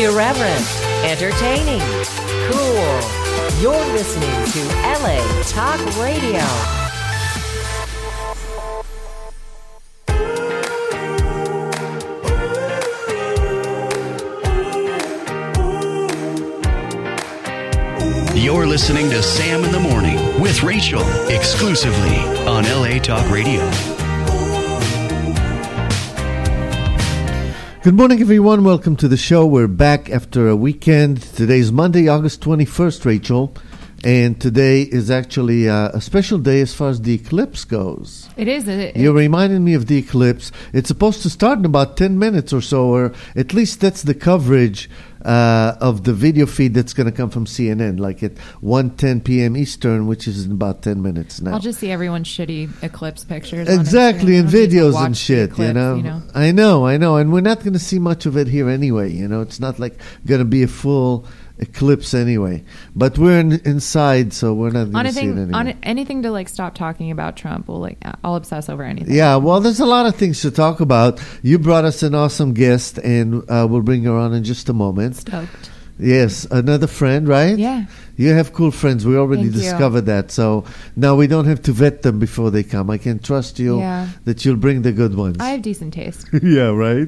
Irreverent, entertaining, cool. You're listening to LA Talk Radio. You're listening to Sam in the Morning with Rachel, exclusively on LA Talk Radio. Good morning, everyone. Welcome to the show. We're back after a weekend. Today's Monday, August 21st, Rachel. And today is actually a special day as far as the eclipse goes. It is. You reminded me of the eclipse. It's supposed to start in about 10 minutes or so, or at least that's the coverage of the video feed that's going to come from CNN, like at 1:10 p.m. Eastern, which is in about 10 minutes now. I'll just see everyone's shitty eclipse pictures. Exactly, and videos and shit, eclipse, you know. I know. And we're not going to see much of it here anyway, you know. It's not like going to be a full eclipse anyway. But we're inside, so we're not going to see it anyway. On anything to, like, stop talking about Trump, I'll obsess over anything. Yeah, well, there's a lot of things to talk about. You brought us an awesome guest, and we'll bring her on in just a moment. Stoked. Yes, another friend, right? Yeah. You have cool friends. We already discovered that. So now we don't have to vet them before they come. I can trust you that you'll bring the good ones. I have decent taste. Yeah, right?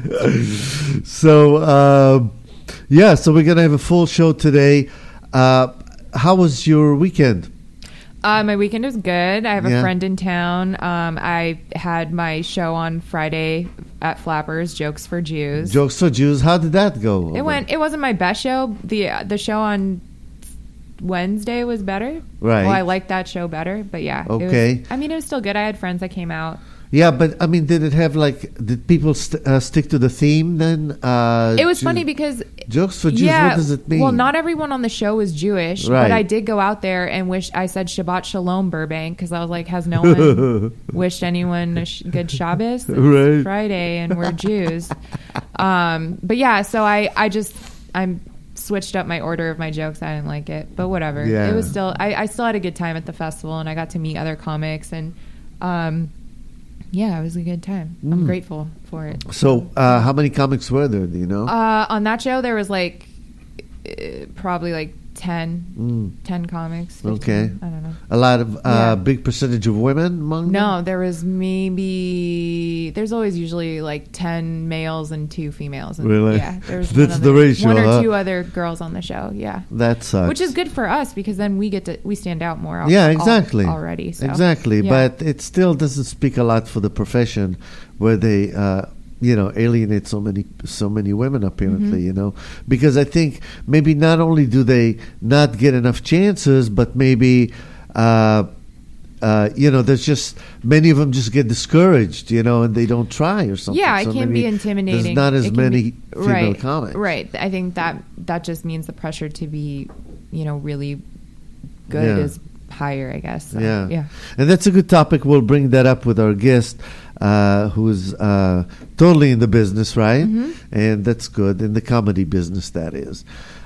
So, so we're going to have a full show today. How was your weekend? My weekend was good. I have a friend in town. I had my show on Friday at Flappers, Jokes for Jews. Jokes for Jews. How did that go? It wasn't my best show. The show on Wednesday was better. Right. Well, I liked that show better, but yeah. Okay. It was still good. I had friends that came out. Yeah, but I mean, did it have did people stick to the theme then? It was funny because Jokes for Jews, what does it mean? Well, not everyone on the show was Jewish, right. But I did go out there and I said Shabbat Shalom Burbank, because I was like, has no one wished anyone a good Shabbos? It's right. Friday and we're Jews. But yeah, so I switched up my order of my jokes. I didn't like it, but whatever. Yeah. It was still, I still had a good time at the festival, and I got to meet other comics, and yeah, it was a good time. I'm grateful for it. So, how many comics were there? Do you know? On that show, there was probably 10 comics. 15, okay. I don't know. A lot of big percentage of women among them? No, there's always usually 10 males and 2 females. And really? Yeah. That's the ratio. One or 2 other girls on the show. Yeah. That sucks. Which is good for us, because then we stand out more. Yeah, exactly. Already. So. Exactly. Yeah. But it still doesn't speak a lot for the profession, where they alienate so many women, apparently, because I think maybe not only do they not get enough chances, but maybe, there's just many of them just get discouraged, and they don't try or something. Yeah, it can be intimidating. There's not as many female comics. Right. I think that just means the pressure to be, really good is higher, I guess. So, yeah. And that's a good topic. We'll bring that up with our guest, who's totally in the business, right? Mm-hmm. And that's good, in the comedy business, that is.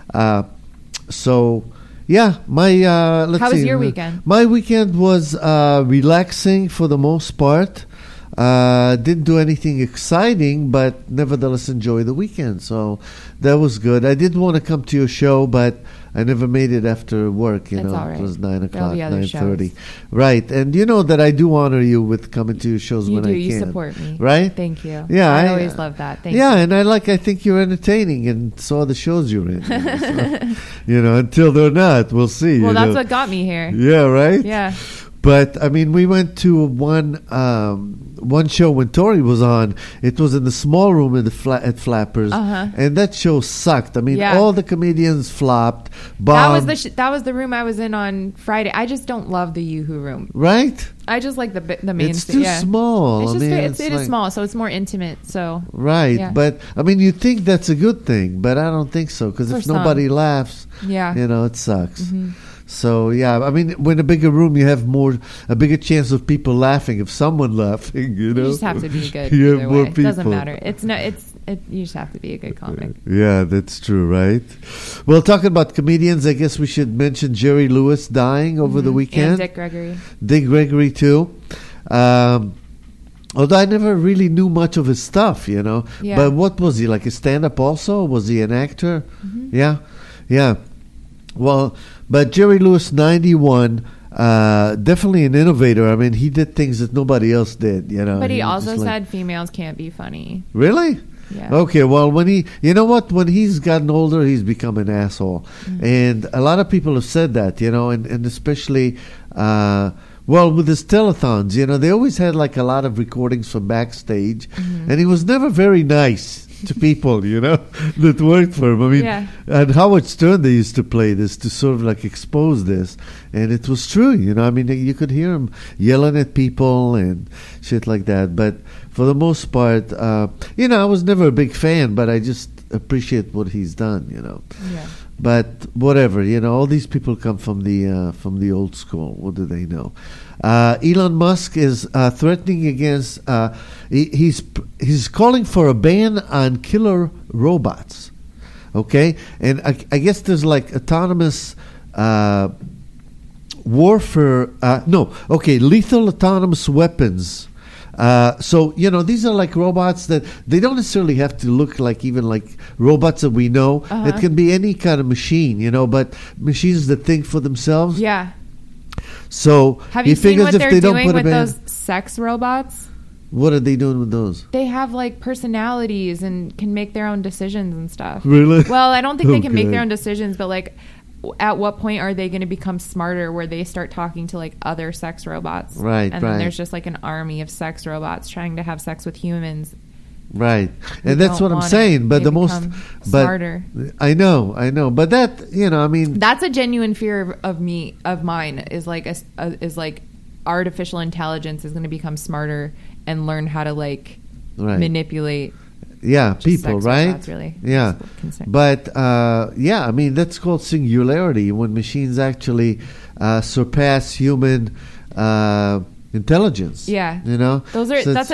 How was your weekend? My weekend was relaxing for the most part. Didn't do anything exciting, but nevertheless enjoy the weekend. So that was good. I did want to come to your show, but I never made it after work. All right. It was 9 o'clock, 9:30. Shows. Right, and you know that I do honor you with coming to your shows when I can. You support me, right? Thank you. Yeah, I always love that. Thank you. Yeah, and I think you're entertaining, and saw the shows you're in. So, until they're not, we'll see. Well, that's what got me here. Yeah, right. Yeah. But I mean, we went to one show when Tori was on. It was in the small room at Flappers, and that show sucked. I mean, all the comedians flopped. Bombed. That was the room I was in on Friday. I just don't love the Yoo-Hoo room. Right? I just like the main. It's too small. It is small, so it's more intimate. So right, but I mean, you think that's a good thing, but I don't think so, because if nobody laughs, it sucks. Mm-hmm. So, I mean, when a bigger room, you have a bigger chance of people laughing. If someone laughing, You just have to be good. You have more people. It doesn't matter. You just have to be a good comic. Yeah, that's true, right? Well, talking about comedians, I guess we should mention Jerry Lewis dying over the weekend. And Dick Gregory. Dick Gregory, too. Although I never really knew much of his stuff, you know. Yeah. But what was he, like a stand-up also? Was he an actor? Mm-hmm. Yeah. Well, but Jerry Lewis, 91, definitely an innovator. I mean, he did things that nobody else did, you know. But he also said females can't be funny. Really? Yeah. Okay, well, when he's gotten older, he's become an asshole. Mm-hmm. And a lot of people have said that, you know, and especially... with his telethons, you know, they always had like a lot of recordings from backstage, and he was never very nice to people, you know, that worked for him. I mean, and Howard Stern, they used to play this to sort of like expose this, and it was true, you know. I mean, you could hear him yelling at people and shit like that. But for the most part, you know, I was never a big fan, but I just appreciate what he's done, you know. Yeah. But whatever, you know, all these people come from the old school. What do they know? Elon Musk is threatening against. He's calling for a ban on killer robots. Okay, and I guess there's like autonomous warfare. Lethal autonomous weapons. So, you know, these are like robots that they don't necessarily have to look like even like robots that we know. It can be any kind of machine, you know, but machines that think for themselves. Yeah. So have you seen what they're doing with those sex robots? What are they doing with those? They have like personalities and can make their own decisions and stuff. Really? Well, I don't think they can make their own decisions, but like, at what point are they going to become smarter where they start talking to like other sex robots? Right. And then there's just like an army of sex robots trying to have sex with humans. Right. And that's what I'm saying. But the most smarter. I know. But that, you know, I mean, that's a genuine fear of mine is like is like artificial intelligence is going to become smarter and learn how to like manipulate. Yeah, people, right? Robots, really. Yeah, but I mean that's called singularity when machines actually surpass human intelligence. Yeah, you know, that's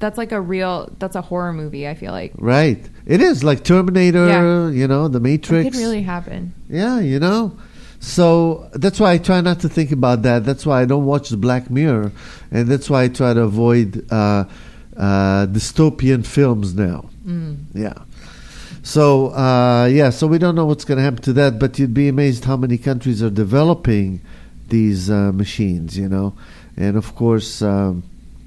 a horror movie. I feel like right. It is like Terminator. You know, The Matrix. It could really happen. Yeah, you know. So that's why I try not to think about that. That's why I don't watch the Black Mirror, and that's why I try to avoid dystopian films now. Yeah. So, so we don't know what's going to happen to that, but you'd be amazed how many countries are developing these machines, you know. And, of course, all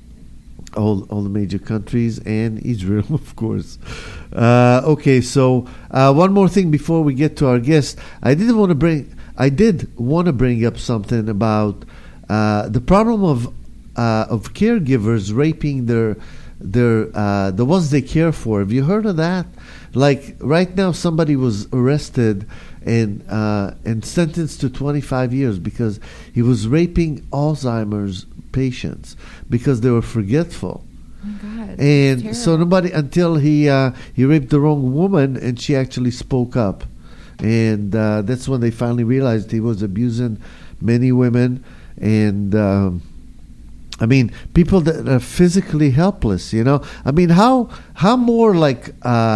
the major countries and Israel, of course. Okay, so one more thing before we get to our guest. I did want to bring up something about the problem of caregivers raping the ones they care for. Have you heard of that? Like right now, somebody was arrested and sentenced to 25 years because he was raping Alzheimer's patients because they were forgetful. Oh my God! And so nobody until he raped the wrong woman and she actually spoke up, and that's when they finally realized he was abusing many women and. I mean, people that are physically helpless, you know. I mean, how more like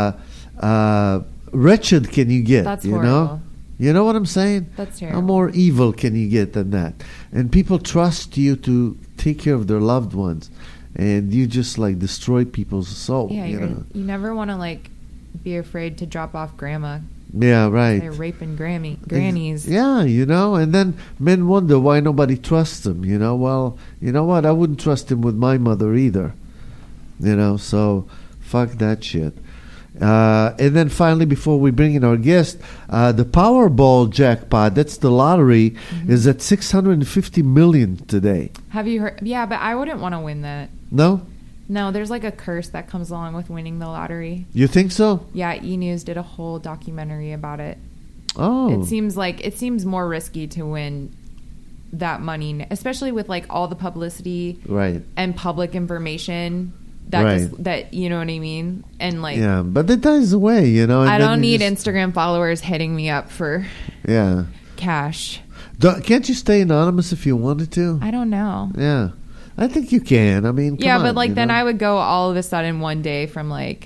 wretched can you get? That's you horrible. Know? You know what I'm saying? That's terrible. How more evil can you get than that? And people trust you to take care of their loved ones, and you just like destroy people's soul. Yeah, you never want to like be afraid to drop off grandma. Yeah, right. They're raping grannies. Yeah, you know, and then men wonder why nobody trusts them, you know. Well, you know what? I wouldn't trust him with my mother either, you know, so fuck that shit. And then finally, before we bring in our guest, the Powerball jackpot, that's the lottery, is at $650 million today. Have you heard? Yeah, but I wouldn't want to win that. No? No, there's like a curse that comes along with winning the lottery. You think so? Yeah, E! News did a whole documentary about it. Oh. It seems more risky to win that money, especially with like all the publicity and public information that you know what I mean? And like yeah, but that dies away, you know. I don't need Instagram followers hitting me up for cash. Can't you stay anonymous if you wanted to? I don't know. Yeah. I think you can. I mean, come on, but like then I would go all of a sudden one day from like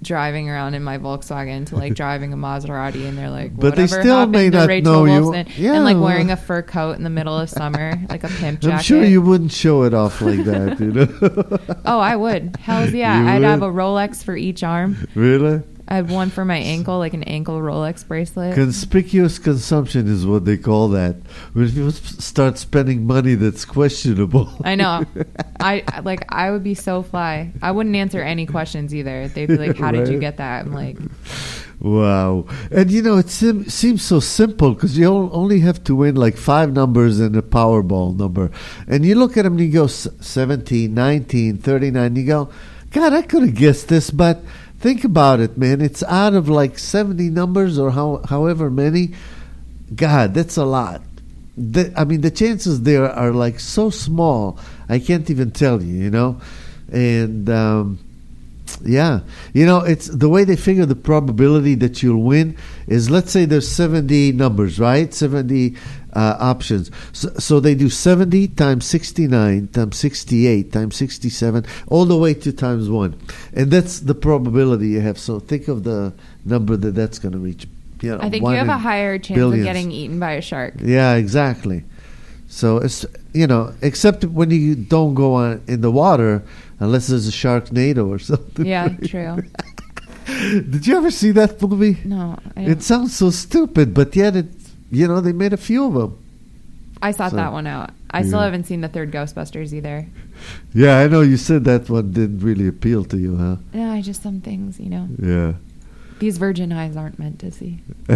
driving around in my Volkswagen to like driving a Maserati, and they're like, but they still may not know you. And like wearing a fur coat in the middle of summer, like a pimp jacket. I'm sure you wouldn't show it off like that, you know. Oh, I would. Hells yeah. I'd have a Rolex for each arm. Really? I have one for my ankle, like an ankle Rolex bracelet. Conspicuous consumption is what they call that. When people start spending money that's questionable. I know. I would be so fly. I wouldn't answer any questions either. They'd be like, how did you get that? I'm like... Wow. And you know, it seems so simple because you only have to win like 5 numbers and a Powerball number. And you look at them and you go 17, 19, 39. You go, God, I could have guessed this, but... Think about it, man. It's out of like 70 numbers or however many. God, that's a lot. The chances there are like so small. I can't even tell you, you know. And yeah, you know, it's the way they figure the probability that you'll win is, let's say there's 70 numbers, right? 70 options. So they do 70 times 69 times 68 times 67 all the way to times 1. And that's the probability you have. So think of the number that's going to reach. You know, I think you have a higher chance of getting eaten by a shark. Yeah, exactly. So it's, you know, except when you don't go on in the water unless there's a Sharknado or something. Yeah, true. Did you ever see that movie? No. It sounds so stupid, but yet you know, they made a few of them. I sought that one out. I still haven't seen the third Ghostbusters either. Yeah, I know you said that one didn't really appeal to you, huh? Yeah, just some things, you know. Yeah. These virgin eyes aren't meant to see.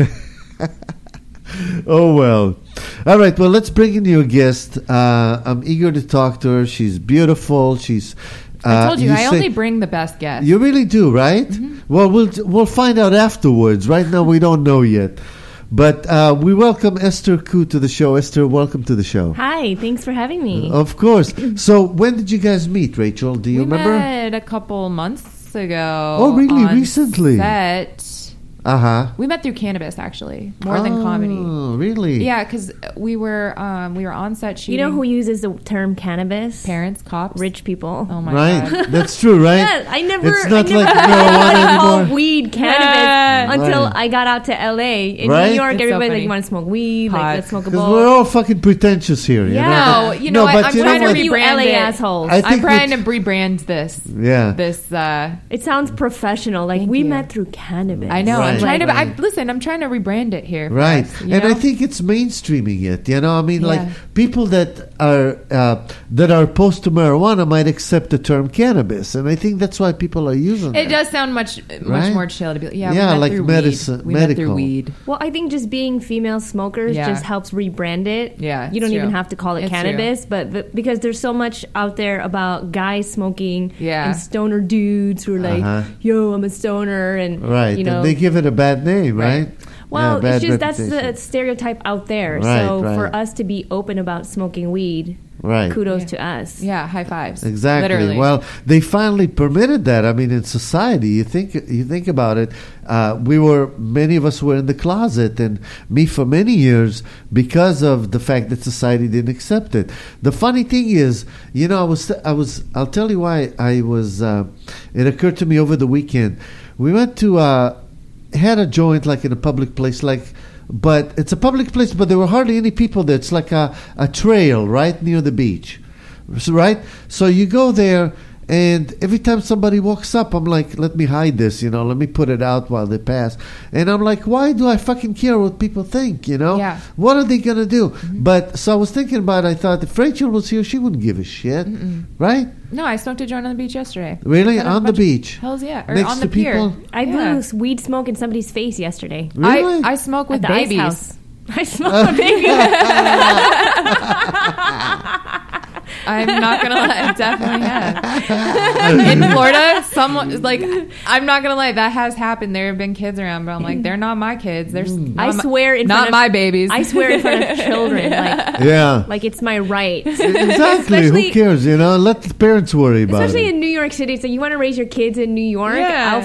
Oh, well. All right, well, let's bring in your guest. I'm eager to talk to her. She's beautiful. She's... I told you, I only bring the best guests. You really do, right? Mm-hmm. Well, we'll find out afterwards. Right now, we don't know yet. But we welcome Esther Koo to the show. Esther, welcome to the show. Hi, thanks for having me. Of course. So when did you guys meet, Rachel? Do you remember? We met a couple months ago. Oh, really? Recently? Set. Uh-huh. We met through cannabis, actually, more than comedy. Oh, really? Yeah, because we were on set shooting. You know who uses the term cannabis? Parents, cops, rich people. Oh my God! That's true, right? Yeah, I never. It's not like marijuana anymore. Weed cannabis until I got out to LA. In New York, everybody's like, "You want to smoke weed? Pot. Like, let's smoke a bowl." Because we're all fucking pretentious here. Yeah. You know? I'm trying to rebrand LA assholes. I'm trying to rebrand this. Yeah. This. It sounds professional. Like we met through cannabis. I know. Right. I'm trying to. I'm trying to rebrand it here. Right. Us, and I think it's mainstreaming it. You know, I mean, like people that are opposed to marijuana might accept the term cannabis. And I think that's why people are using it. It does sound much more chill to be like, we like medicine. We met through weed. Well, I think just being female smokers just helps rebrand it. Yeah. You don't even have to call it cannabis, but because there's so much out there about guys smoking and stoner dudes who are like, yo, I'm a stoner. And, you know. And they give it a bad name, right? Well, it's just that's the stereotype out there. For us to be open about smoking weed, kudos to us. Yeah, high fives. Exactly. Literally. Well, they finally permitted that. I mean, in society, you think about it. Many of us were in the closet, and me for many years because of the fact that society didn't accept it. The funny thing is, you know, I'll tell you why I was. It occurred to me over the weekend. We went to. Had a joint like in a public place, but it's a public place, but there were hardly any people there. It's like a trail right near the beach, right? So you go there, and every time somebody walks up, I'm like, let me hide this, you know, let me put it out while they pass. And I'm like, why do I fucking care what people think, you know? Yeah. What are they going to do? Mm-hmm. But so I was thinking about it. I thought if Rachel was here, she wouldn't give a shit, right? No, I smoked a joint on the beach yesterday. Really? On the beach? Hells yeah. Or next on the to pier. People? I blew weed smoke in somebody's face yesterday. Really? I smoke with babies. Ice house. I smoke with babies. I'm not gonna lie, I definitely have. In Florida, someone I'm not gonna lie, that has happened. There have been kids around, but I'm like, they're not my kids. I swear in not front of my babies. I swear in front of children. Like it's my right. Exactly. Who cares? You know, let the parents worry about it. Especially in New York City. So you want to raise your kids in New York? Yeah. I'll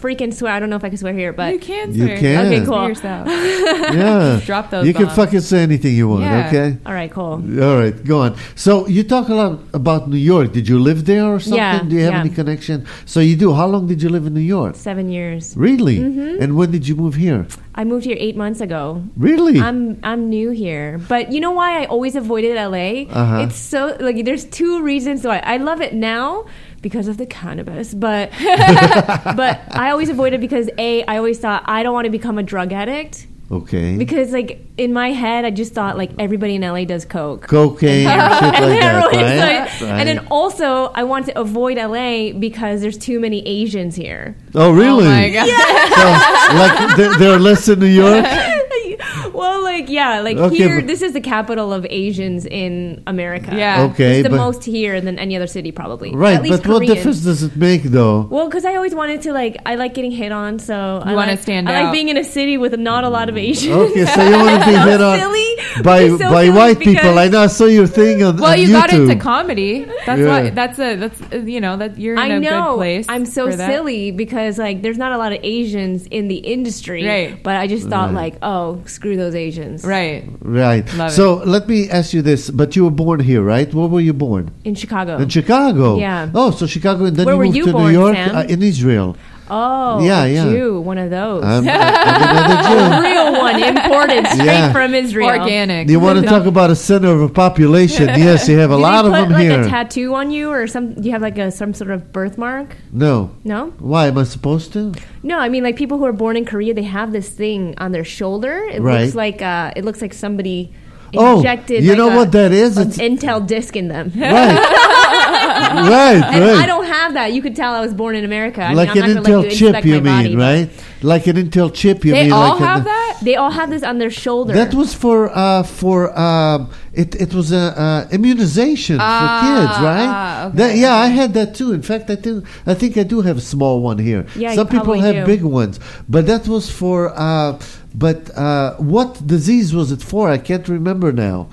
freaking swear. I don't know if I can swear here, but you can swear. You can. Okay, cool. Yeah. Drop those. You can fucking say anything you want. Okay. All right, cool. All right, go on. So you talk a lot about New York. Did you live there or something? Yeah. Do you have any connection? So you do. How long did you live in New York? 7 years. Really? Mm-hmm. And when did you move here? I moved here 8 months ago. Really? I'm new here, but you know why I always avoided LA? It's so like there's 2 reasons why I love it now. Because of the cannabis, but but I always avoided because I always thought I don't want to become a drug addict. Okay. Because like in my head, I just thought like everybody in LA does cocaine, shit like that, right? And then also I want to avoid LA because there's too many Asians here. Oh really? Oh my God. Yeah. So, like there are less in New York. Well, like, yeah, like okay, here, this is the capital of Asians in America. Yeah. Okay. It's the most here than any other city, probably. Right, at least but Koreans. What difference does it make, though? Well, because I always wanted to, like, I like getting hit on, so I want to stand out. I like being in a city with not a lot of Asians. Okay, so you want to be hit on by white people. I know, I saw your thing on Well, you YouTube. got into comedy. That's why, that's you know, that you're in a good place. I'm so silly because, like, there's not a lot of Asians in the industry. Right. But I just thought, like, oh, screw those Asians. Right. So let me ask you this. But you were born here, right? Where were you born? In Chicago. In Chicago? Yeah. Oh, so Chicago, and then Where you moved to born, New York? Sam? In Israel. Oh, yeah. Jew, one of those. I'm another Jew. A real one, imported straight from Israel. Organic. You want to talk about a center of a population? Yes, you have a lot of them here. here. Like a tattoo on you, or some? Do you have like some sort of birthmark? No. No. Why am I supposed to? No, I mean like people who are born in Korea, they have this thing on their shoulder. It looks like somebody injected. You know what that is? It's an Intel disc in them. Right. And I don't have that. You could tell I was born in America. Like an Intel chip, you mean, right? Like an Intel chip, you mean? They all have that? They all have this on their shoulder. That was for it was a immunization for kids, right? Okay. I had that too. In fact, I think I do have a small one here. Yeah, some people have big ones, but that was for. What disease was it for? I can't remember now.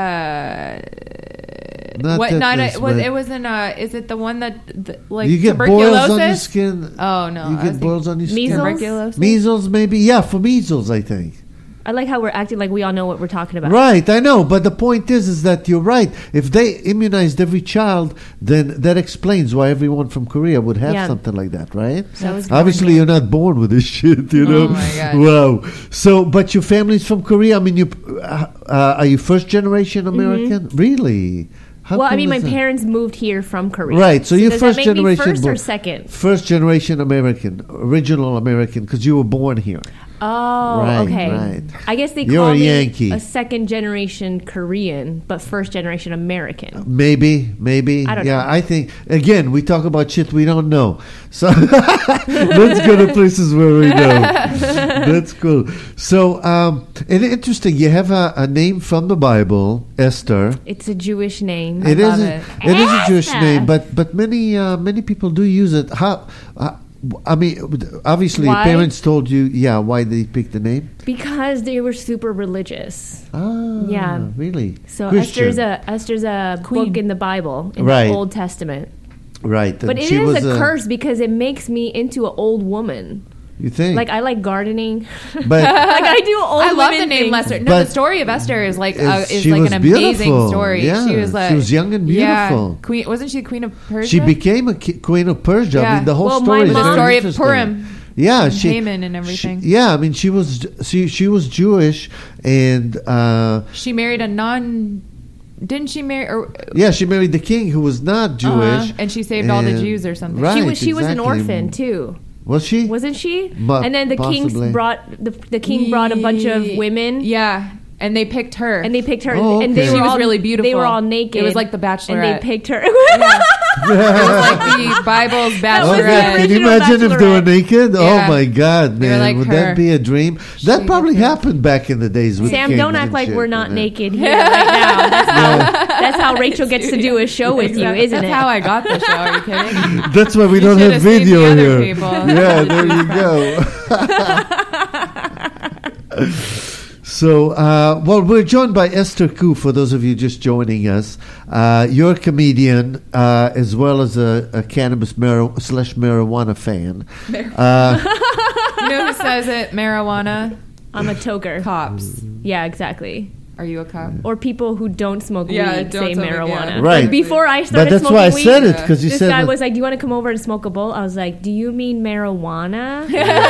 It wasn't. Is it the one that like you get tuberculosis? boils on your skin? Oh no, you get boils on your skin. Measles? Measles, maybe. Yeah, for measles, I think. I like how we're acting like we all know what we're talking about. Right, I know, but the point is that you're right. If they immunized every child, then that explains why everyone from Korea would have something like that, right? Obviously, you're not born with this shit, you know. Oh my God. Wow. So, but your family's from Korea. I mean, are you first generation American? Mm-hmm. Really? I mean, my parents moved here from Korea. Right, so you're first generation. Me first or second? First generation American, original American, because you were born here. Oh, okay. Right. I guess they call me a second generation Korean, but first generation American. Maybe. I don't know. I think, again, we talk about shit we don't know. So let's go to places where we know. That's cool. So, and interesting, you have a name from the Bible, Esther. It's a Jewish name. It is a Jewish name, but many people do use it. I mean, obviously, your parents told you, why they picked the name? Because they were super religious. Ah, yeah, really. So Esther's a book in the Bible, in the Old Testament. Right, but it is a curse because it makes me into an old woman. You think? Like, I like gardening. But like, I do old I love the things. name Esther. No, the story of Esther is like an amazing beautiful. story. Yeah, she was young and beautiful. Queen, wasn't she the queen of Persia? She became a queen of Persia. Yeah. I mean, the whole story is the story of Purim. Yeah, and Haman and everything. I mean, she was Jewish, and she married a non. Didn't she marry? She married the king who was not Jewish, and she saved all the Jews or something. Right, she was an orphan too. Was she? Wasn't she? And then the king brought a bunch of women. Yeah. And they picked her. And Oh, and she was really beautiful. They were all naked. It was like The Bachelorette. And they picked her. It was like the Bible's Bachelorette. Can you imagine if they were naked? Yeah. Oh my God, man! Like would that be a dream? That probably happened back in the days with Sam, don't act like we're not naked here right now. That's how Rachel gets to do a show with you, isn't it? That's how I got the show. Are you kidding? That's why we don't have video here. People. Yeah, there you go. So, well, we're joined by Esther Koo, for those of you just joining us. You're a comedian, as well as a cannabis /marijuana fan. You know who says it? Marijuana? I'm a toker. Cops. Yeah, exactly. Are you a cop? Or people who don't smoke weed don't say marijuana. Right. Like before I started smoking weed. But that's why I said it, because you this said... This guy was like, do you want to come over and smoke a bowl? I was like, do you mean marijuana?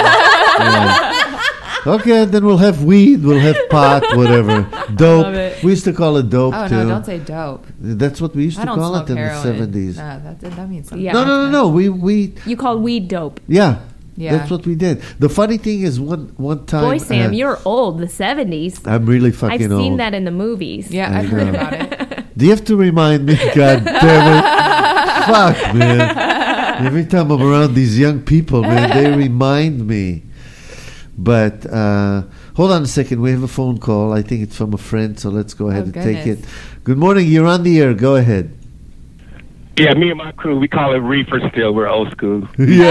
Okay, then we'll have weed, we'll have pot, whatever. Dope. We used to call it dope, too. Oh, no, don't say dope. That's what we used to call it in heroin. The 70s. That means something. Yeah. No. We You call weed dope. Yeah. That's what we did. The funny thing is, one time... Boy, Sam, you're old. The 70s. I'm really fucking old. I've seen that in the movies. Yeah, I've heard about it. Do you have to remind me? God damn it. Fuck, man. Every time I'm around these young people, man, they remind me. But hold on a second. We have a phone call. I think it's from a friend, so let's go ahead and take it. Good morning. You're on the air. Go ahead. Yeah, me and my crew, we call it reefer still. We're old school.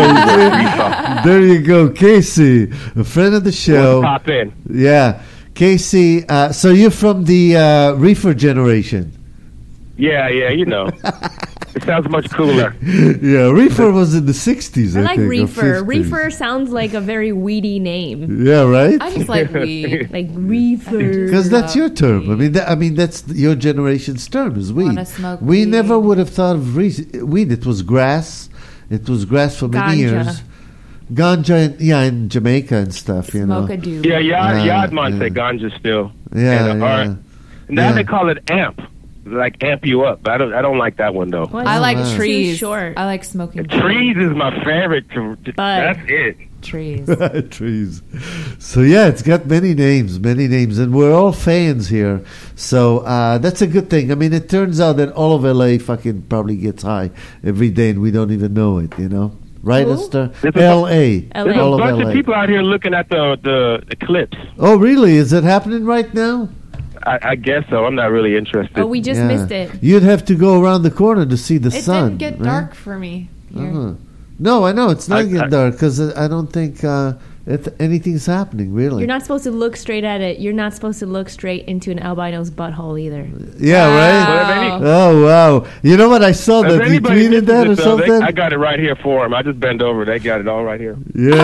Yeah, there you go. Casey, a friend of the show. Pop in. Yeah. Casey, so you're from the reefer generation. Yeah, you know. It sounds much cooler. Yeah, reefer was in the 60s, I like think, reefer. Reefer sounds like a very weedy name. Yeah, right? I just like weed. Like reefer. Because that's your term. Weed. I mean, that's your generation's term, is weed. Smoke we weed. never would have thought of weed. It was grass. It was grass for many years. Ganja, in Jamaica and stuff, you know. Smoke a doobie. Yeah, Yardman say ganja still. Yeah. Now they call it amp. Like amp you up. I don't like that one though. I like trees. Too short. I like smoking trees. Is my favorite. That's it. Trees. Trees. So yeah, it's got many names, and we're all fans here. So that's a good thing. I mean, it turns out that all of LA fucking probably gets high every day, and we don't even know it. You know, right, Esther? LA. There's all a bunch of LA. of people out here looking at the eclipse. Oh, really? Is it happening right now? I guess so. I'm not really interested. Oh, we just missed it. You'd have to go around the corner to see the sun. It didn't get dark for me here. No, I know. It's not getting dark because I don't think anything's happening, really. You're not supposed to look straight at it. You're not supposed to look straight into an albino's butthole either. Yeah, right? Oh, wow. You know what? I saw that. You tweeted that or something? I got it right here for him. I just bent over. They got it all right here.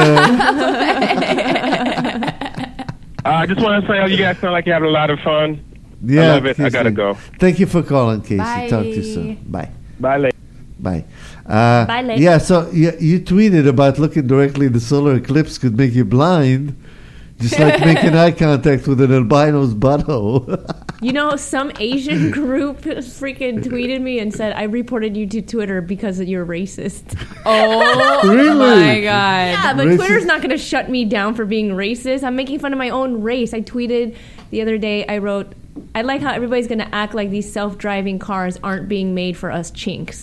Yeah. I just want to say, you guys sound like you're having a lot of fun. Yeah, I love it. Casey. I got to go. Thank you for calling, Casey. Bye. Talk to you soon. Bye. Bye, lady. Bye. Bye, lady. Yeah, so you tweeted about looking directly at the solar eclipse could make you blind. Just like making eye contact with an albino's butthole. You know, some Asian group freaking tweeted me and said, I reported you to Twitter because you're racist. Oh, really? My God. Yeah, but Twitter's not going to shut me down for being racist. I'm making fun of my own race. I tweeted the other day, I wrote, I like how everybody's going to act like these self-driving cars aren't being made for us chinks.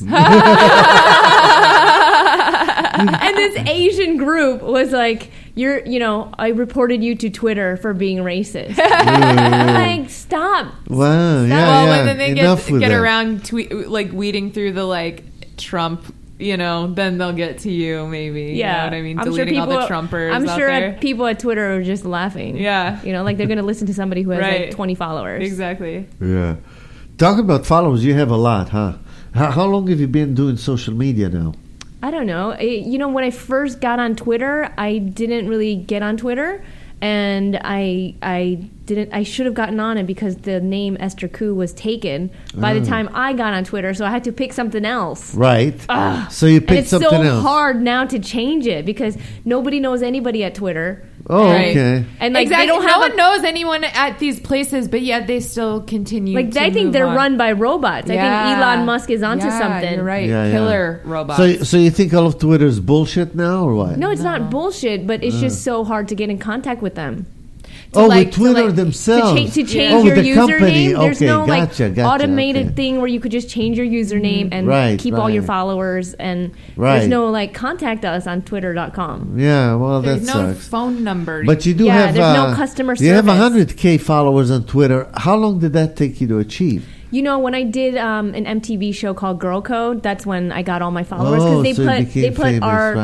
And this Asian group was like, I reported you to Twitter for being racist. Like, stop. Wow, stop. yeah. When they get around weeding through the Trump, then they'll get to you maybe. Yeah, you know what I mean? I'm Deleting sure all the Trumpers. I'm sure out there. people at Twitter are just laughing. Yeah, like they're gonna listen to somebody who has like 20 followers. Exactly. Yeah. Talking about followers, you have a lot, huh? How long have you been doing social media now? I don't know. When I first got on Twitter, I didn't really get on Twitter, and I should have gotten on it because the name Esther Koo was taken by the time I got on Twitter, so I had to pick something else. Right. So you picked something else. And it's so hard now to change it because nobody knows anybody at Twitter. Oh, okay. And exactly. They don't no one knows anyone at these places, but yet they still continue. I think they're run by robots. I think Elon Musk is onto something. You're right. Killer robots. So you think all of Twitter is bullshit now, or what? No, it's not bullshit, but it's just so hard to get in contact with them. With Twitter themselves. To change your username. Company. There's no gotcha, automated thing where you could just change your username and keep all your followers. And there's no contact us on Twitter.com. Yeah, well, that sucks. There's no phone number. But you do have... there's no customer service. You have 100K followers on Twitter. How long did that take you to achieve? when I did an MTV show called Girl Code, that's when I got all my followers because they put our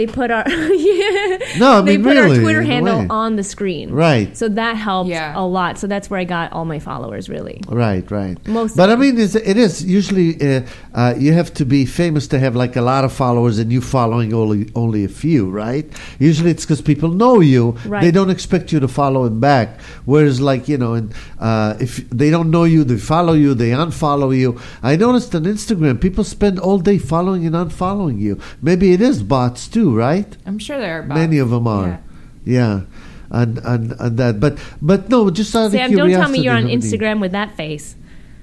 our Twitter handle on the screen. Right. So that helped a lot. So that's where I got all my followers, really. Right. But I mean, it is usually you have to be famous to have like a lot of followers and you following only a few, right? Usually it's because people know you. Right. They don't expect you to follow them back. Whereas like, if they don't know you, they follow you, they unfollow you. I noticed on Instagram, people spend all day following and unfollowing you. Maybe it is bots too, right? I'm sure there are bots. Many of them are. Yeah. And that. But no, just out of curiosity. Sam, don't tell me you're on Instagram with that face.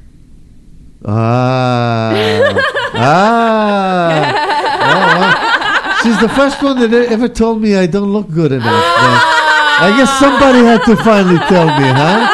She's the first one that ever told me I don't look good enough. I guess somebody had to finally tell me, huh?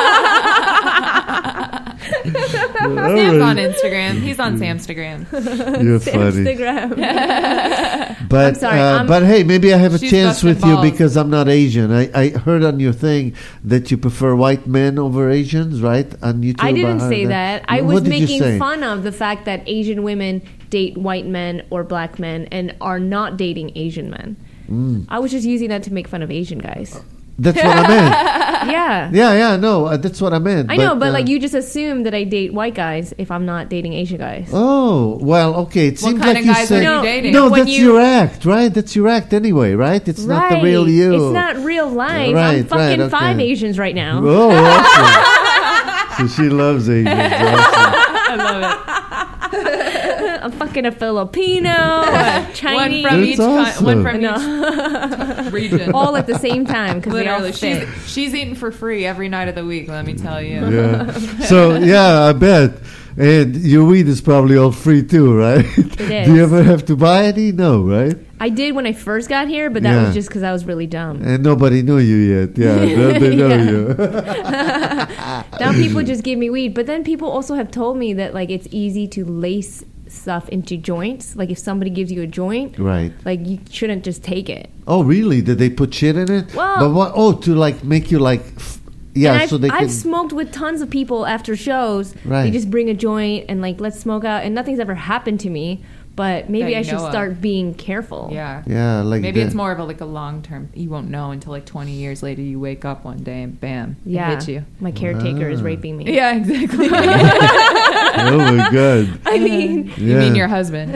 Sam's on Instagram. He's on Samstagram. You're funny. But I'm sorry, but hey, maybe I have a chance with you because I'm not Asian. I heard on your thing that you prefer white men over Asians, right? On YouTube. I didn't say that. I was making fun of the fact that Asian women date white men or black men and are not dating Asian men. I was just using that to make fun of Asian guys. That's what I meant. Yeah. No, that's what I meant. I know, but like you just assume that I date white guys if I'm not dating Asian guys. Oh, well, okay. It seems like you said. Are you dating? No, that's your act, right? That's your act anyway, right? It's not the real you. It's not real life. Right, I'm fucking 5 Asians right now. Oh, awesome. So she loves Asians. Awesome. I love it. I'm fucking a Filipino, a Chinese. One from each region. All at the same time. Literally. She's eating for free every night of the week, let me tell you. Yeah. So, I bet. And your weed is probably all free too, right? It is. Do you ever have to buy any? No, right? I did when I first got here, but that was just because I was really dumb. And nobody knew you yet. Yeah, they know you. Now people just give me weed. But then people also have told me that like it's easy to lace stuff into joints. Like if somebody gives you a joint, right? Like you shouldn't just take it. Oh, really? Did they put shit in it? Well, but what? Oh, to like make you like. I've smoked with tons of people after shows. Right. They just bring a joint and like let's smoke out, and nothing's ever happened to me. But maybe I should start being careful. Yeah. Like maybe it's more of a long term. You won't know until like 20 years later. You wake up one day and bam, it hits you. My caretaker is raping me. Yeah, exactly. Oh my God. I mean, you mean your husband?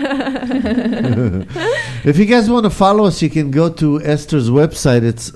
If you guys want to follow us, you can go to Esther's website. It's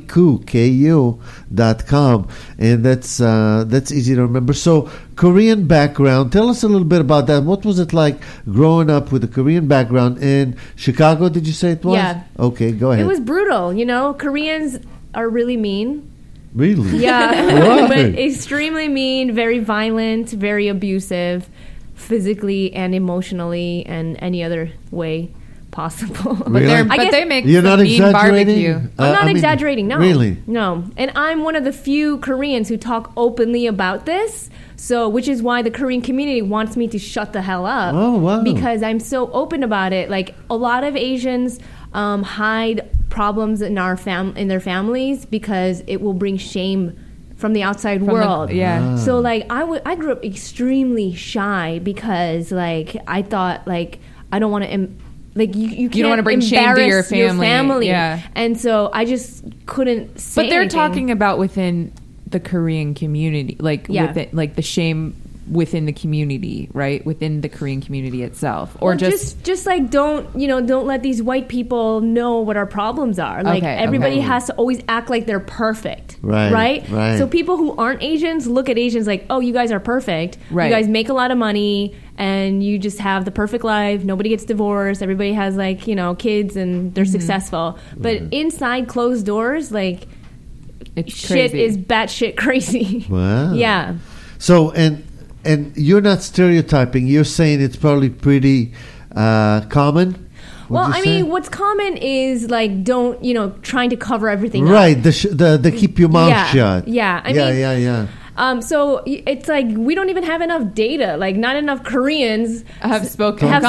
funnyku.com, and that's easy to remember. So, Korean background. Tell us a little bit about that. What was it like growing up with a Korean background in Chicago? Did you say it was? Yeah. Okay, go ahead. It was brutal. Koreans are really mean. Really? Yeah. But extremely mean, very violent, very abusive, physically and emotionally, and any other way possible. Really? But they make You're not mean barbecue. I'm not exaggerating, no. Really? No. And I'm one of the few Koreans who talk openly about this. So, which is why the Korean community wants me to shut the hell up. Oh, wow. Because I'm so open about it. Like, a lot of Asians hide problems in their families because it will bring shame from the outside world. So, like, I grew up extremely shy because, like, I thought, like, I don't want to... you don't want to bring shame to your family. Yeah. And so I just couldn't say But they're anything. talking about within the Korean community, within, like the shame within the community, right? Within the Korean community itself, or just like don't let these white people know what our problems are. Like everybody has to always act like they're perfect, right? So people who aren't Asians look at Asians like, oh, you guys are perfect. Right. You guys make a lot of money and you just have the perfect life. Nobody gets divorced. Everybody has kids and they're successful. But inside closed doors, like. It's shit crazy. is batshit crazy. Wow. Yeah. So and you're not stereotyping. You're saying it's probably pretty common. Well, I mean, what's common is like don't trying to cover everything right, up. The keep your mouth shut. Yeah. I mean, so it's like we don't even have enough data. Like not enough Koreans have spoken out.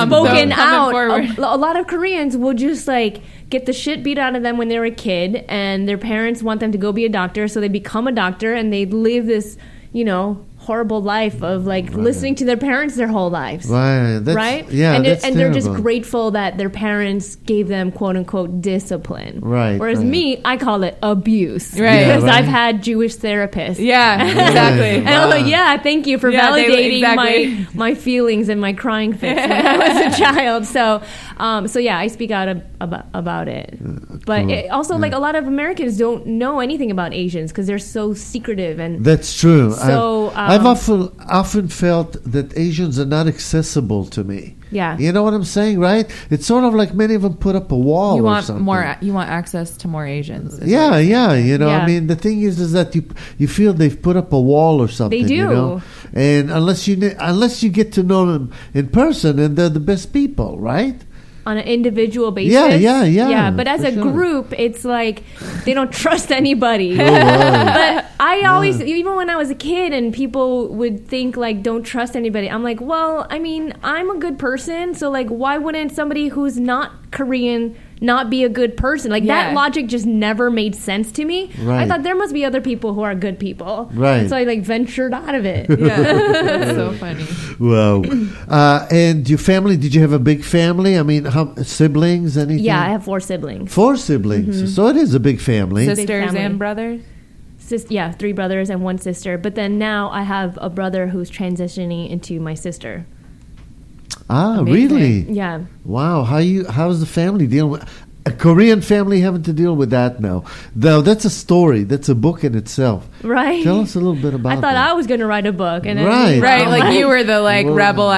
A lot of Koreans will just like get the shit beat out of them when they were a kid, and their parents want them to go be a doctor, so they become a doctor and they live this, horrible life of like listening to their parents their whole lives. Right. Yeah. And they're just grateful that their parents gave them quote unquote discipline. Right. Whereas me, I call it abuse. Right. Because I've had Jewish therapists. Yeah, exactly. And I'm like, thank you for validating my feelings and my crying fits when I was a child. So I speak out about it. But cool. it also, like, a lot of Americans don't know anything about Asians because they're so secretive. And that's true. So I've often felt that Asians are not accessible to me. Yeah. You know what I'm saying, right? It's sort of like many of them put up a wall you want or something. You want access to more Asians. Yeah. You know, I mean, the thing is that you feel they've put up a wall or something. They do. You know? And unless you get to know them in person, and they're the best people, right? On an individual basis. Yeah. But as a group, it's like they don't trust anybody. Right. But I always, even when I was a kid and people would think like, don't trust anybody, I'm like, well, I mean, I'm a good person. So like, why wouldn't somebody who's not Korean not be a good person? Like that logic just never made sense to me. Right. I thought there must be other people who are good people. Right. And so I like ventured out of it. Yeah. That's so funny. Wow. And your family, did you have a big family? I mean, how, siblings, anything? Yeah, I have 4 siblings. 4 siblings. Mm-hmm. So it is a big family. Sisters and brothers? 3 brothers and 1 sister. But then now I have a brother who's transitioning into my sister. Ah, amazing. Really? Yeah. Wow. How's the family dealing with a Korean family having to deal with that now? Though that's a story. That's a book in itself. Right. Tell us a little bit about. I thought that. I was going to write a book, and right. Like you were the rebel.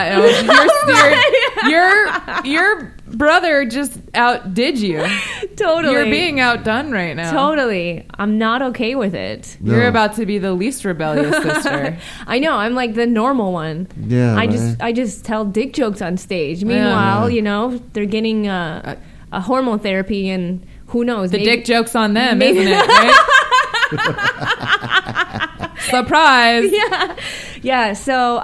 Your brother just outdid you. Totally. You're being outdone right now. Totally. I'm not okay with it. No. You're about to be the least rebellious sister. I know. I'm like the normal one. Yeah. I just tell dick jokes on stage. Meanwhile, you know, they're getting a hormone therapy, and who knows? The dick joke's on them, isn't it? Right? Surprise. Yeah.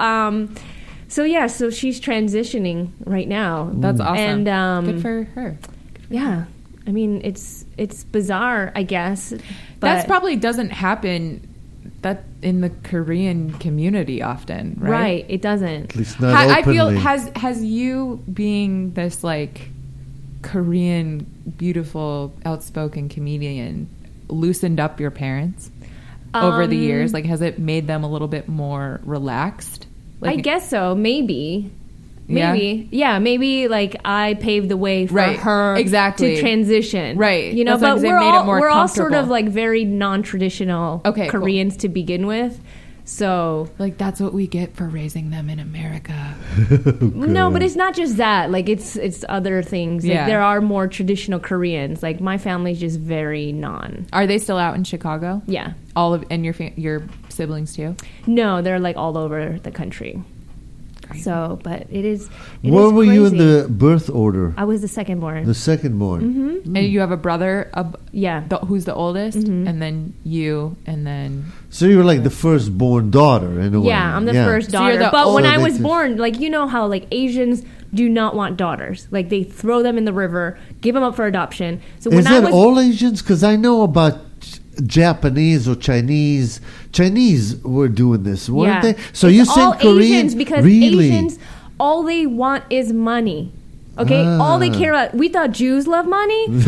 So she's transitioning right now. That's awesome. And good for her. Yeah. I mean, it's bizarre, I guess. But that probably doesn't happen that in the Korean community often, right? Right. It doesn't. At least not openly. I feel has you being this like Korean beautiful outspoken comedian loosened up your parents over the years? Like, has it made them a little bit more relaxed? Like, I guess so. Maybe. Maybe like I paved the way for her to transition. Right. You know, but we're all sort of like very non-traditional Koreans to begin with. So like that's what we get for raising them in America. No, but it's not just that. Like it's other things. Like there are more traditional Koreans. Like my family's just very non. Are they still out in Chicago? Yeah. All of and your siblings too? No, they're like all over the country. Crazy. So, but it is. Where were you in the birth order? I was the second born. The second born. Mm-hmm. And you have a brother. Who's the oldest, and then you, and then. So you were like the firstborn daughter in a way. Yeah, I'm the first daughter. So but when I was born, like you know how like Asians do not want daughters. Like they throw them in the river, give them up for adoption. So when I was all Asians? Because I know about Japanese or Chinese were doing this, weren't they? So you saying Koreans? Asians, because really? Asians, all they want is money. Okay, all they care about. We thought Jews love money.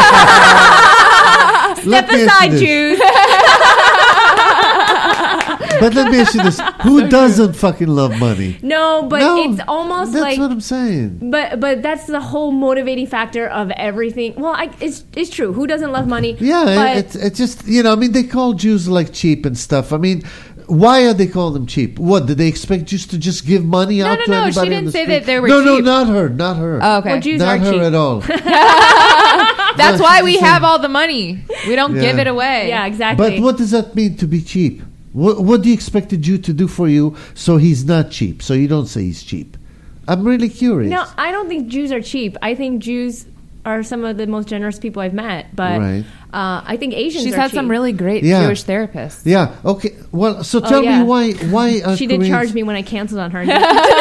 Step aside, Jews. But let me ask you this: who doesn't fucking love money? No, but it's almost that's like what I'm saying. But that's the whole motivating factor of everything. Well, it's true. Who doesn't love money? Yeah, it's just I mean, they call Jews like cheap and stuff. I mean, why are they calling them cheap? What did they expect Jews to just give money out to anybody? No, she didn't say that they were cheap. No, not her. Oh, okay, well, Jews not are her cheap. at all. That's why we have all the money. We don't give it away. Yeah, exactly. But what does that mean to be cheap? What do you expect a Jew to do for you so he's not cheap? So you don't say he's cheap. I'm really curious. No, I don't think Jews are cheap. I think Jews are some of the most generous people I've met. But I think Asians She's are had cheap. some really great Jewish therapists. Yeah. Okay. Well, so tell me why she did charge me when I canceled on her. I'm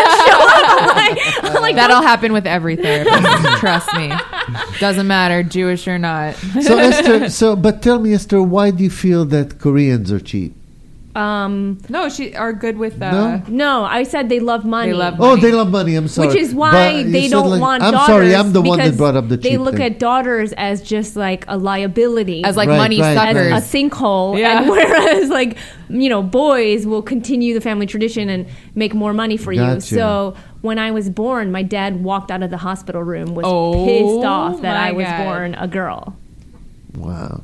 like, that'll happen with every therapist. Trust me. Doesn't matter, Jewish or not. So Esther, but tell me, Esther, why do you feel that Koreans are cheap? No, she are good with. No, I said they love money. They love money. Oh, they love money. I'm sorry. Which is why they don't want daughters. I'm sorry, I'm the one that brought up the cheap They look thing. at daughters as just like a liability. As like money suckers. As a sinkhole. Yeah. And whereas like, boys will continue the family tradition and make more money for you. So when I was born, my dad walked out of the hospital room, was pissed off that I was born a girl. Wow.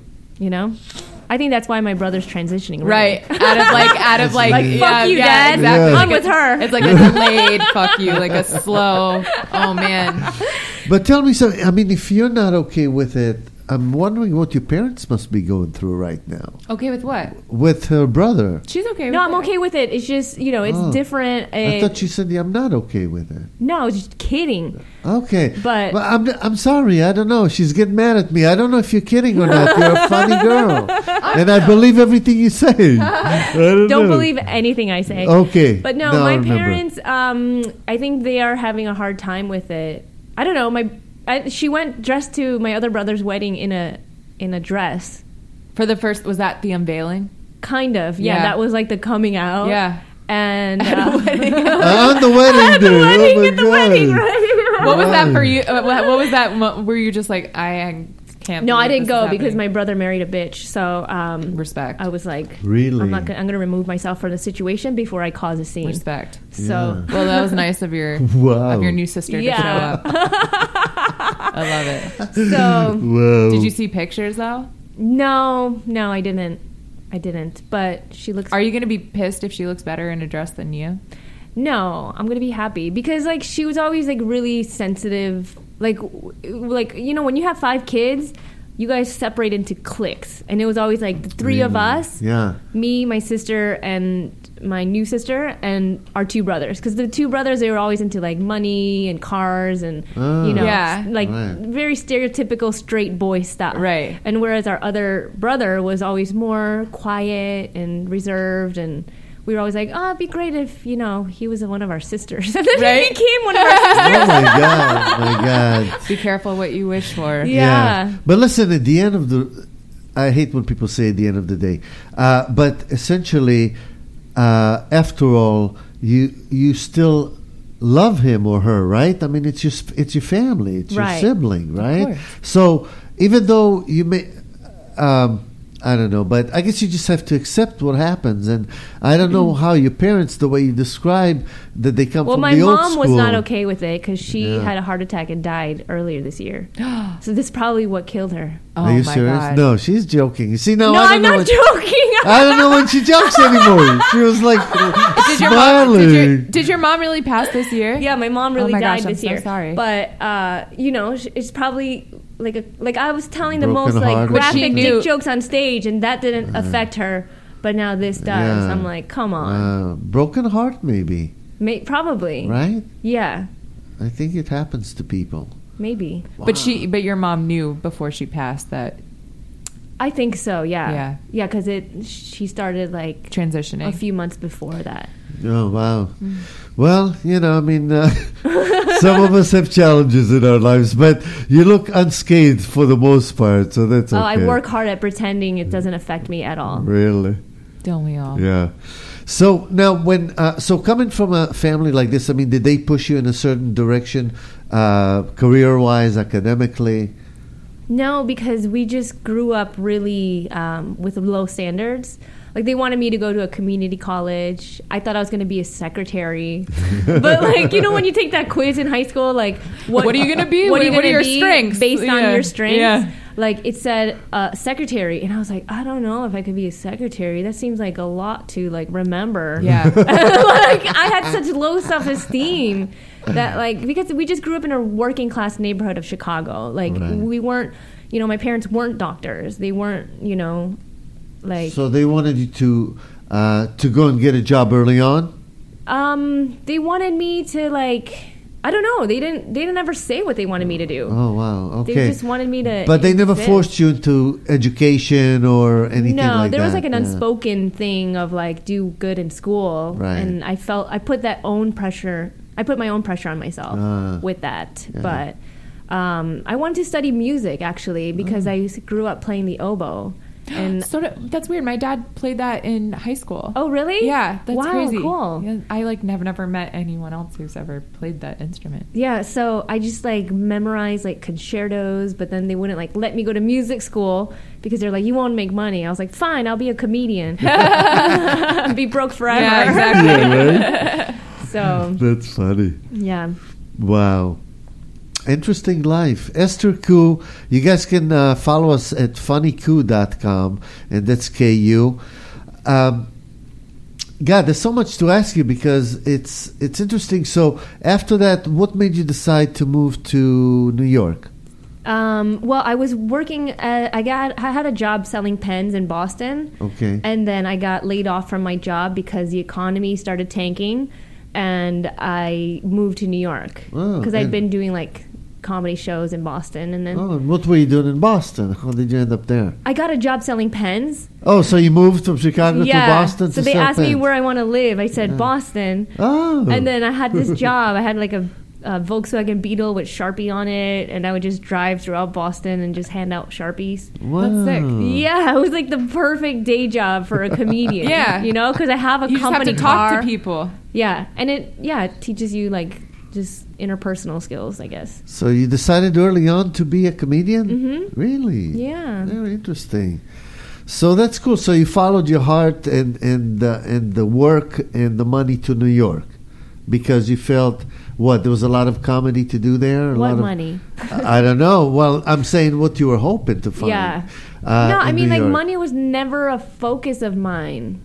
I think that's why my brother's transitioning. Right. Out of like fuck you, Dad. Exactly. Yeah. I'm with her. It's like a delayed fuck you, like a slow, oh man. But tell me something. I mean, if you're not okay with it, I'm wondering what your parents must be going through right now. Okay with what? With her brother. She's okay with it. No, I'm okay with it. It's just, it's different. I thought you said I'm not okay with it. No, I was just kidding. Okay. But I'm sorry. I don't know. She's getting mad at me. I don't know if you're kidding or not. You're a funny girl. And I believe everything you say. Don't believe anything I say. Okay. But no, my parents, I think they are having a hard time with it. I don't know. She went dressed to my other brother's wedding in a dress. For the first, was that the unveiling? Kind of, yeah. That was like the coming out. Yeah. And on the wedding day. At the wedding, right? What was that for you? What was that? Were you just like, I can't? No, I didn't go because my brother married a bitch. So respect. I was like, really? I'm gonna remove myself from the situation before I cause a scene. Respect. So well, that was nice of your new sister to show up. I love it. So did you see pictures though? No, I didn't. But she looks. Are you going to be pissed if she looks better in a dress than you? No, I'm going to be happy because like she was always like really sensitive. Like when you have 5 kids, you guys separate into cliques, and it was always like the 3 of us. Yeah. Me, my sister, and my new sister, and our 2 brothers. Because the 2 brothers, they were always into like money and cars and very stereotypical straight boy stuff. Right. And whereas our other brother was always more quiet and reserved, and we were always like, oh, it'd be great if, he was one of our sisters. And then he became one of our sisters. Oh, my God. Be careful what you wish for. Yeah. But listen, at the end of I hate when people say at the end of the day, but essentially, after all, you still love him or her, right? I mean, it's your family. It's your sibling, right? So even though you may... I don't know, but I guess you just have to accept what happens. And I don't know how your parents, the way you describe that they come from the old school. Well, my mom was not okay with it because she had a heart attack and died earlier this year. So this is probably what killed her. Are you serious? God. No, she's joking. You see, now no, I I'm don't know not joking. I don't know when she jokes anymore. She was like smiling. Did your mom really pass this year? Yeah, my mom really died this year. I'm so sorry. But it's probably like I was telling the Broken most like hearted. graphic dick jokes on stage, and that didn't affect her. But now this does. Yeah. I'm like, come on. Broken heart, maybe. Probably. Right? Yeah. I think it happens to people. Maybe. Wow. But your mom knew before she passed that. I think so. Yeah. Yeah. Because she started like transitioning a few months before that. Oh wow. Well, I mean, some of us have challenges in our lives, but you look unscathed for the most part, so that's okay. I work hard at pretending it doesn't affect me at all. Really? Don't we all? Yeah. So now, coming from a family like this, I mean, did they push you in a certain direction, career-wise, academically? No, because we just grew up really with low standards. Like, they wanted me to go to a community college. I thought I was going to be a secretary. But, like, when you take that quiz in high school, like... What are you going to be? What are your strengths? Based on your strengths. Yeah. Like, it said secretary. And I was like, I don't know if I could be a secretary. That seems like a lot to, like, remember. Yeah. Like, I had such low self-esteem that, like... Because we just grew up in a working-class neighborhood of Chicago. Like, we weren't... my parents weren't doctors. They weren't, like... So they wanted you to go and get a job early on? They wanted me to, like... I don't know. They didn't ever say what they wanted me to do. Oh, wow. Okay. They just wanted me to... But they never forced you into education or anything like that? No, there was like an unspoken thing of like, do good in school. Right. And I put my own pressure on myself with that. Yeah. But I wanted to study music, actually, because I grew up playing the oboe. And that's weird. My dad played that in high school. Oh, really? Yeah, that's crazy. Cool. Yeah, I have never met anyone else who's ever played that instrument. Yeah, so I just memorized concertos, but then they wouldn't let me go to music school because they're like, you won't make money. I was like, fine, I'll be a comedian. Be broke forever. Yeah, exactly. Yeah, right? So that's funny. Yeah. Wow. Interesting life. Esther Koo, you guys can follow us at funnykoo.com, and that's KU. God, there's so much to ask you because it's interesting. So after that, what made you decide to move to New York? Well, I was working I had a job selling pens in Boston. Okay. And then I got laid off from my job because the economy started tanking, and I moved to New York because I'd been doing comedy shows in Boston, and then and what were you doing in Boston? How did you end up there? I got a job selling pens. Oh, so you moved from Chicago to Boston? So they asked me where I want to live. I said Boston. Oh. And then I had this job. I had a Volkswagen Beetle with Sharpie on it, and I would just drive throughout Boston and just hand out Sharpies. Wow. That's sick. Yeah, it was the perfect day job for a comedian. Yeah, because I have a company car. You just have to talk to people. Yeah, and it teaches you just interpersonal skills, I guess. So you decided early on to be a comedian? Mm-hmm. Really? Yeah. Very interesting. So that's cool. So you followed your heart and the work and the money to New York because you felt there was a lot of comedy to do there? What money? I don't know. Well, I'm saying what you were hoping to find. Yeah. No, I mean, money was never a focus of mine,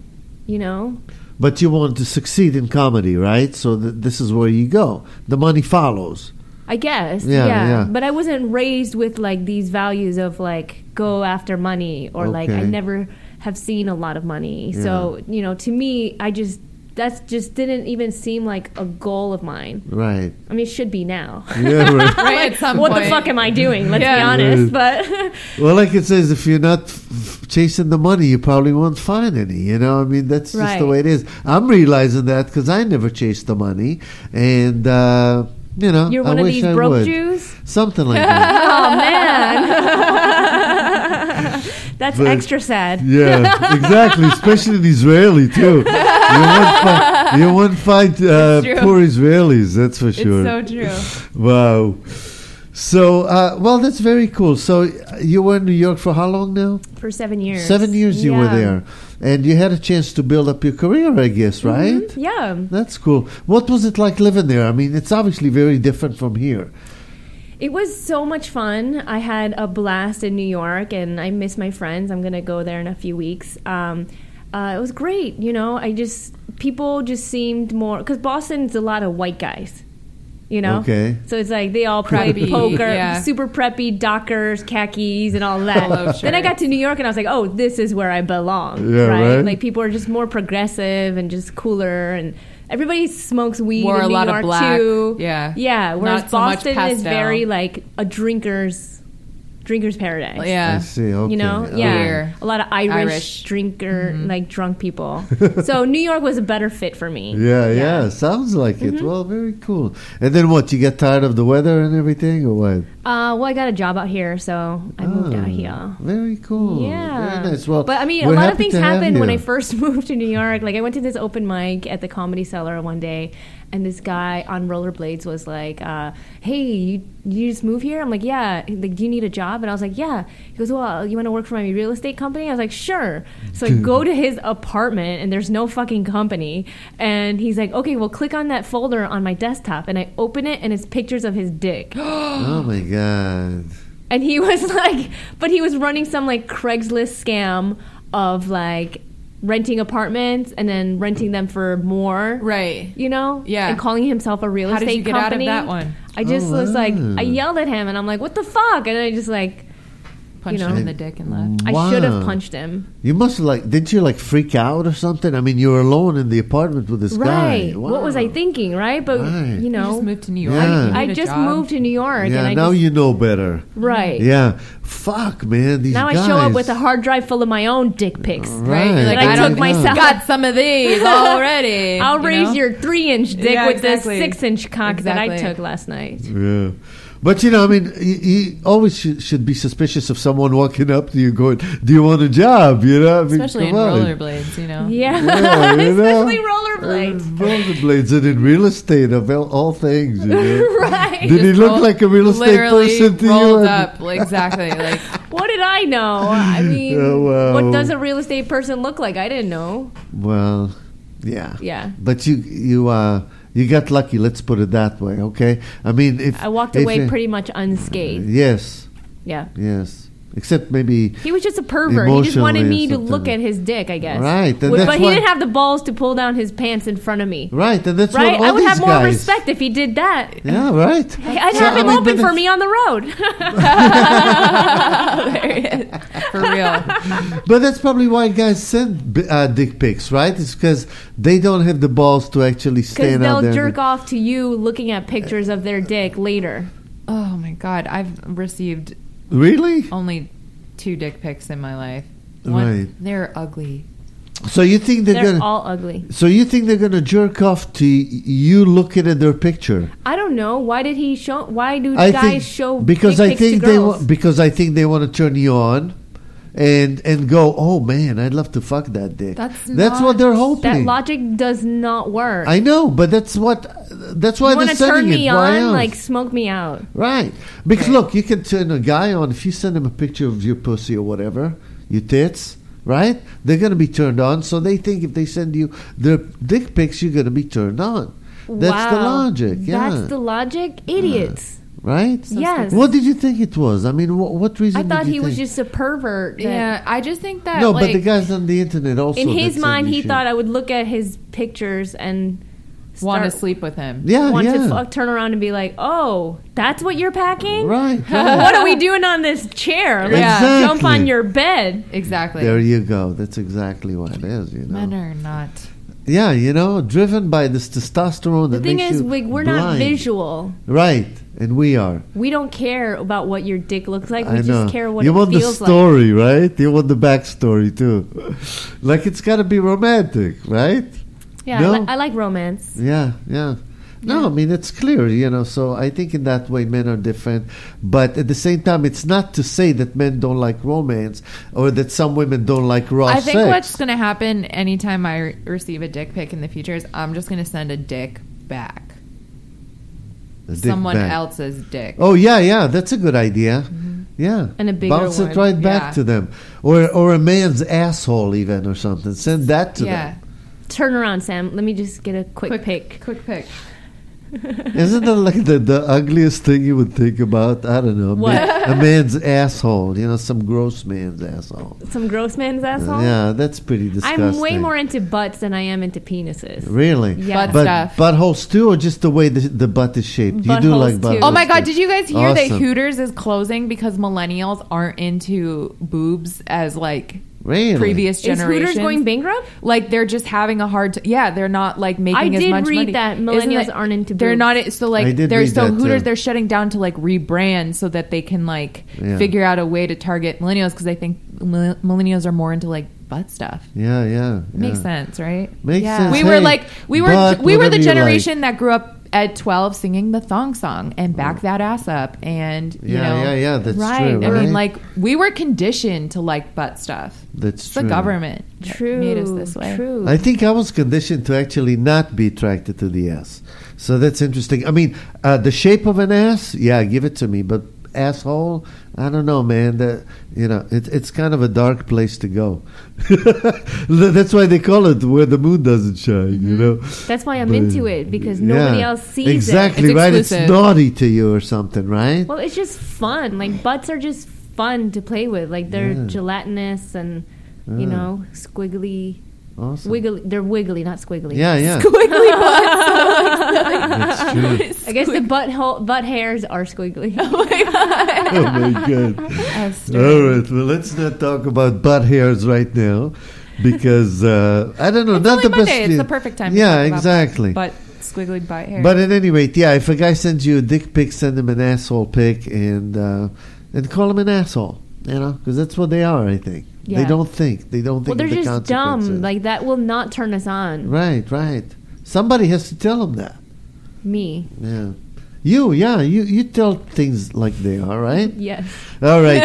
But you wanted to succeed in comedy, right? So this is where you go. The money follows. I guess. Yeah. But I wasn't raised with these values of go after money or I never have seen a lot of money. Yeah. So, to me, that just didn't even seem like a goal of mine. Right. I mean, it should be now. Yeah, right. Right at some what point. The fuck am I doing? Let's be honest. Right. But well, like it says, if you're not chasing the money, you probably won't find any. I mean, that's just the way it is. I'm realizing that because I never chased the money, and you're one of these broke Jews. Something like that. Oh man. That's extra sad. Yeah, exactly. Especially in Israeli too. You won't find poor Israelis. That's for sure. It's so true. Wow. So, that's very cool. So, you were in New York for how long now? For 7 years. 7 years you were there. And you had a chance to build up your career, I guess, right? Mm-hmm. Yeah. That's cool. What was it like living there? I mean, it's obviously very different from here. It was so much fun. I had a blast in New York, and I miss my friends. I'm going to go there in a few weeks. It was great, people just seemed more... Because Boston's a lot of white guys. Okay. So it's they all play poker, super preppy, Dockers, khakis, and all that. Then I got to New York and I was like, oh, this is where I belong. Yeah, right? People are just more progressive and just cooler, and everybody smokes weed Wore in a New lot York of black. too. Yeah. Whereas Not so much Boston is very a drinker's paradise. Yeah. I see. Okay. A lot of Irish drinker, drunk people. So New York was a better fit for me. Yeah. Sounds like it. Well, very cool. And then what? You get tired of the weather and everything, or what? Well, I got a job out here, so I moved out here. Very cool. Yeah. Very nice. Well, but I mean, a lot of things happened when I first moved to New York. I went to this open mic at the Comedy Cellar one day, and this guy on rollerblades was like, hey, you just move here? I'm like, yeah. Do you need a job? And I was like, yeah. He goes, well, you want to work for my real estate company? I was like, sure. So I go to his apartment, and there's no fucking company. And he's like, okay, well, click on that folder on my desktop. And I open it, and it's pictures of his dick. Oh, my God. And he was but he was running some Craigslist scam of renting apartments and then renting them for more. Right. Yeah. And calling himself a real estate company. How did you get out of that one? I just was I yelled at him and I'm like, what the fuck? And I just punched him in the dick and left. Wow. I should have punched him. You must have didn't you freak out or something? I mean, you were alone in the apartment with this guy. Right. Wow. What was I thinking, right? But, You just moved to New York. Yeah. I just moved to New York. Yeah, and now you know better. Right. Yeah. Fuck, man, these now guys. I show up with a hard drive full of my own dick pics. Right. Like I took myself. Got some of these already. I'll raise your 3-inch dick with the 6-inch cock that I took last night. Yeah. But, I mean, you always should be suspicious of someone walking up to you going, do you want a job? I mean, especially in rollerblades, Yeah, especially rollerblades. Rollerblades and in real estate, of all things, Right. Did he look like a real estate person to rolled you? Up, exactly. Like, what did I know? I mean, what does a real estate person look like? I didn't know. Well, yeah. Yeah. But you got lucky, let's put it that way, okay? I mean, I walked away pretty much unscathed. Yes. Yeah. Yes. Except maybe he was just a pervert. He just wanted me to look at his dick, I guess. Right. But he didn't have the balls to pull down his pants in front of me. Right. And that's what all I would these have more guys, respect if he did that. Yeah, right. I'd have him open for me on the road. There he is. For real. But that's probably why guys send dick pics, right? It's because they don't have the balls to actually stand out there. Because they'll jerk off to you looking at pictures of their dick later. Oh, my God. I've received... Really? Only 2 dick pics in my life. Right. They're ugly. So you think they're all ugly? So you think they're gonna jerk off to you looking at their picture? I don't know. Why did he show? Why do guys show? Because I think because I think they want to turn you on. And go, oh man, I'd love to fuck that dick. That's what they're hoping. That logic does not work. I know, but that's why they're sending it. You want to turn me on, like smoke me out. Right. Because look, you can turn a guy on if you send him a picture of your pussy or whatever, your tits, right? They're going to be turned on. So they think if they send you their dick pics, you're going to be turned on. That's the logic. Yeah. That's the logic. Idiots. Right? So yes. What did you think it was? I mean, what reason? I thought he was just a pervert. Yeah, I just think that. No, but the guys on the internet also. In his mind, he thought I would look at his pictures and want to sleep with him. Yeah, want to turn around and be like, "Oh, that's what you're packing? Right? What are we doing on this chair? Like, exactly. Jump on your bed." Exactly. There you go. That's exactly what it is. Men are not. Yeah, driven by this testosterone. The thing is, we're not visual. Right, and we are. We don't care about what your dick looks like. We just care what it feels like. You want the story, right? You want the backstory, too. Like, it's got to be romantic, right? Yeah, no? I like romance. Yeah. No, I mean, it's clear, so I think in that way men are different. But at the same time, it's not to say that men don't like romance or that some women don't like raw sex. I think what's going to happen anytime I receive a dick pic in the future is I'm just going to send a dick back. Someone else's dick. Oh, yeah, that's a good idea. Mm-hmm. Yeah. And a bigger bounce it right back to them. Or a man's asshole even or something. Send that to them. Turn around, Sam. Let me just get a quick pic. Quick pic. Isn't that like the ugliest thing you would think about? I don't know. What? A man's asshole. Some gross man's asshole. Some gross man's asshole? Yeah, that's pretty disgusting. I'm way more into butts than I am into penises. Really? Yeah. Butt stuff. Buttholes too, or just the way the butt is shaped? You do like buttholes. Oh my God, did you guys hear that Hooters is closing because millennials aren't into boobs as like... Really? Previous generations. Is Hooters going bankrupt? Like they're just having a hard time. Yeah, they're not like making as much money. I did read that millennials aren't into boobs. They're not. So like they're Hooters. Too. They're shutting down to like rebrand so that they can like figure out a way to target millennials because I think millennials are more into like butt stuff. Yeah. Makes sense, right? Makes sense. We were like we were the generation that grew up at 12 singing the thong song and back that ass up and you know that's right. true. I mean like we were conditioned to like butt stuff. That's true. The government made us this way. True. I think I was conditioned to actually not be attracted to the ass. So that's interesting. I mean, the shape of an ass, give it to me. But asshole, I don't know, man. It's kind of a dark place to go. That's why they call it where the moon doesn't shine. That's why I'm into it because nobody else sees exactly, it. Exactly right. It's naughty to you or something, right? Well, it's just fun. Like butts are just fun to play with. Like they're gelatinous and squiggly. Awesome. Wiggly. They're wiggly, not squiggly. Yeah. Squiggly butts. That's true. I guess the butt hairs are squiggly. Oh my God. Oh my God. All right. Well, let's not talk about butt hairs right now because I don't know. It's not only the Monday. best. It's the perfect time. Yeah, to talk exactly. About squiggly butt hair. But at any rate, if a guy sends you a dick pic, send him an asshole pic and call him an asshole. Because that's what they are. I think. Yeah. They don't think. Well, they're just dumb. Like, that will not turn us on. Right. Somebody has to tell them that. Me. Yeah. You tell things like they are, right? Yes. All right.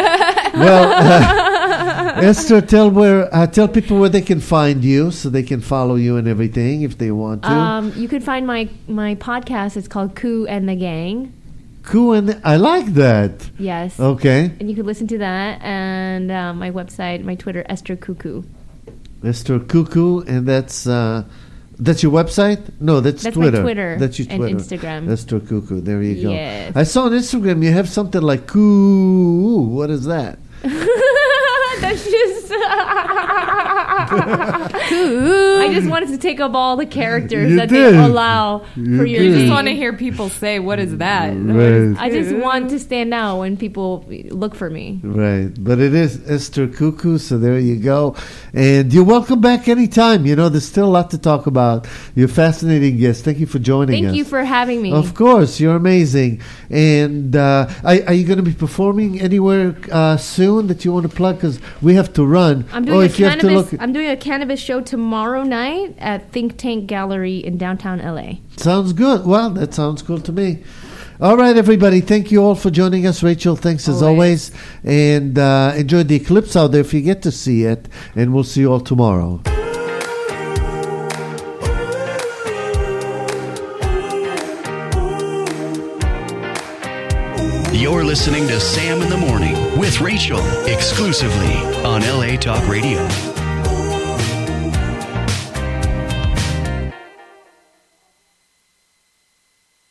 Well, Esther, tell people where they can find you so they can follow you and everything if they want to. You can find my podcast. It's called Koo and the Gang. I like that. Yes. Okay. And you can listen to that, and my website, my Twitter, Esther Cuckoo. Esther Cuckoo, and that's your website? No, that's Twitter. That's my Twitter. That's your Twitter. And Instagram. Esther Cuckoo. There you go. Yes. I saw on Instagram you have something like Coo. What is that? That's just... I just wanted to take up all the characters they allow for your You just want to hear people say, what is that? Right. I just want to stand out when people look for me. Right. But it is Esther Cuckoo, so there you go. And you're welcome back anytime. There's still a lot to talk about. You're a fascinating guest. Thank you for joining us. Thank you for having me. Of course. You're amazing. And are you going to be performing anywhere soon that you want to plug? Because we have to run. I'm doing a cannabis show tomorrow night at Think Tank Gallery in downtown LA. Sounds good. Well, that sounds cool to me. All right, everybody. Thank you all for joining us. Rachel, thanks as always. And enjoy the eclipse out there if you get to see it. And we'll see you all tomorrow. You're listening to Sam in the Morning with Rachel, exclusively on LA Talk Radio.